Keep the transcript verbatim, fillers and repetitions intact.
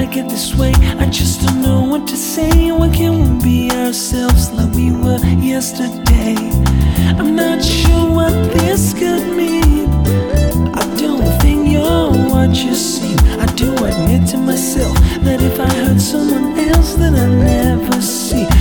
get this way? I just don't know what to say. Why can't we be ourselves like we were yesterday? I'm not sure what this could mean. I don't think you're what you seem. I do admit to myself that if I hurt someone else that I never see,